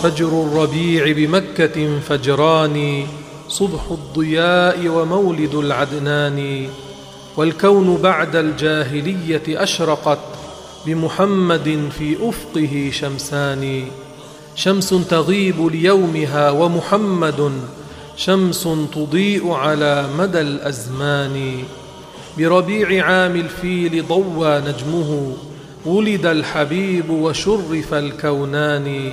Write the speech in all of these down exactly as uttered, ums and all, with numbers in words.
فجر الربيع بمكة فجران، صبح الضياء ومولد العدنان. والكون بعد الجاهلية أشرقت، بمحمد في أفقه شمسان. شمس تغيب ليومها ومحمد شمس تضيء على مدى الأزمان. بربيع عام الفيل ضوى نجمه، ولد الحبيب وشرف الكونان.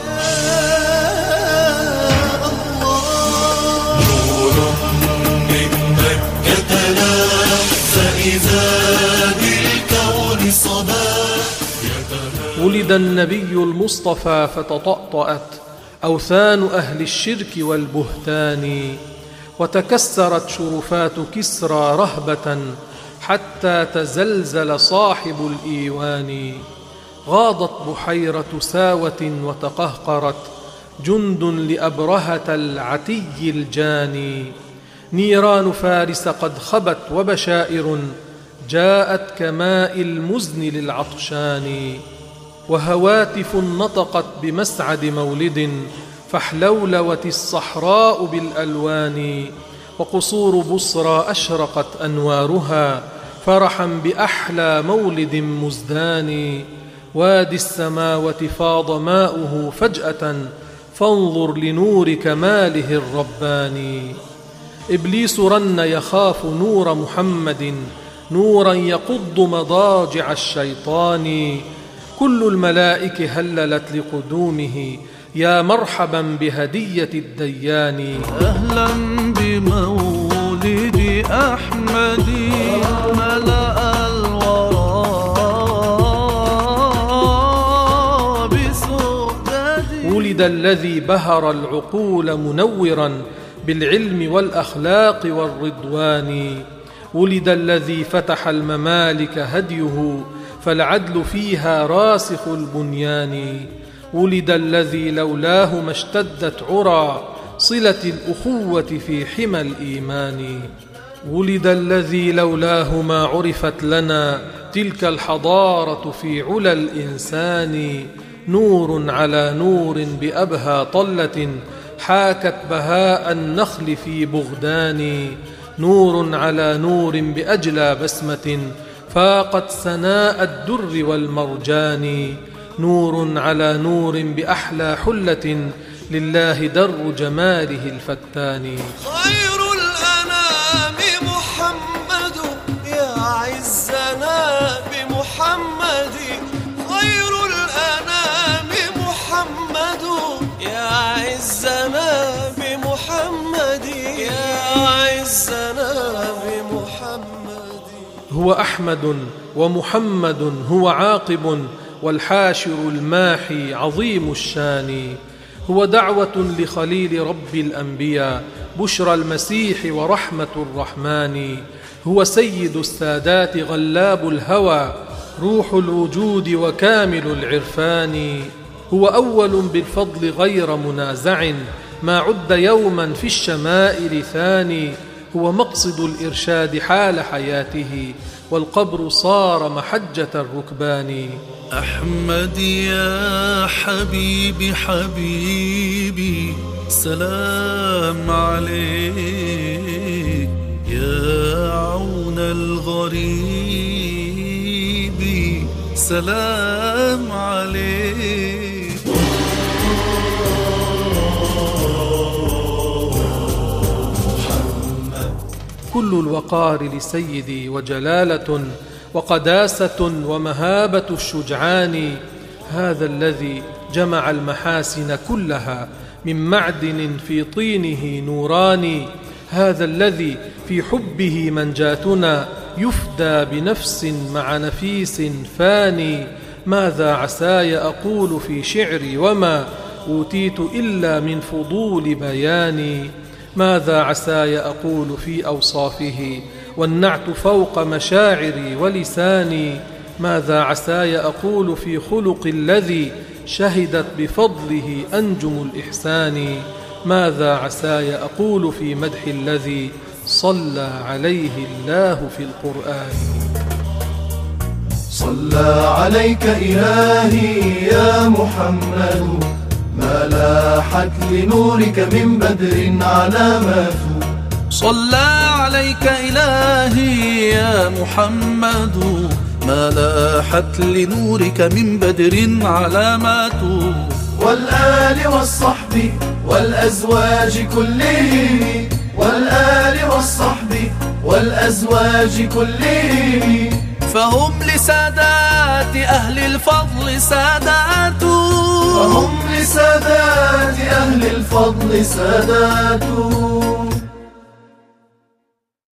نور من مكة فإذا بالكون صباح. ولد النبي المصطفى فتطأطأت أوثان أهل الشرك والبهتان، وتكسرت شرفات كسرى رهبة حتى تزلزل صاحب الإيوان. غاضت بحيرة ساوة وتقهقرت جند لأبرهة العتي الجاني. نيران فارس قد خبت وبشائر جاءت كماء المزن للعطشان. وهواتف نطقت بمسعد مولد فاحلولوت الصحراء بالألوان. وقصور بصرى أشرقت أنوارها فرحا بأحلى مولد مزدان. وادي السماوة فاض ماؤه فجأة فانظر لنور كماله الرباني. إبليس رن يخاف نور محمد نورا يقض مضاجع الشيطان. كل الملائكة هللت لقدومه يا مرحبا بهدية الديان. أهلا بمولد أحمد ملأ الورى بسؤدد. ولد الذي بهر العقول منورا بالعلم والأخلاق والرضوان. ولد الذي فتح الممالك هديه فالعدل فيها راسخ البنيان. ولد الذي لولاه ما اشتدت عرى صلة الأخوة في حمى الإيمان. ولد الذي لولاه ما عرفت لنا تلك الحضارة في علا الإنسان. نور على نور بأبهى طلة حاكت بهاء النخل في بغدان. نور على نور بأجلى بسمة فاقت سناء الدر والمرجان. نور على نور بأحلى حلة لله در جماله الفتان. خير الأنام محمد يا عزنا بمحمد. خير الأنام محمد يا عزنا بمحمد. يا عزنا بمحمد. هو أحمد ومحمد هو عاقب والحاشر الماحي عظيم الشان. هو دعوة لخليل رب الأنبياء بشرى المسيح ورحمة الرحمن. هو سيد السادات غلاب الهوى روح الوجود وكامل العرفان. هو أول بالفضل غير منازع ما عد يوما في الشمائل ثاني. هو مقصد الإرشاد حال حياته والقبر صار محجة الركبان. أحمد يا حبيبي حبيبي سلام عليك يا عون الغريب سلام عليك. كل الوقار لسيدي وجلالة وقداسة ومهابة الشجعان. هذا الذي جمع المحاسن كلها من معدن في طينه نوران. هذا الذي في حبه منجاتنا يفدى بنفس مع نفيس فاني. ماذا عساي أقول في شعري وما أوتيت إلا من فضول بياني. ماذا عساي أقول في أوصافه والنعت فوق مشاعري ولساني. ماذا عساي أقول في خلق الذي شهدت بفضله أنجم الإحسان. ماذا عساي أقول في مدح الذي صلى عليه الله في القرآن. صلى عليك إلهي يا محمد ما لاحت لنورك من بدر علامات. صلى عليك إلهي يا محمد، ما لاحت لنورك من بدر علامات. والآل والصحب والأزواج كلهم، والآل والصحب والأزواج كلهم، فهم لسادات أهل الفضل سادات، فهم لسادات أهل الفضل سادات.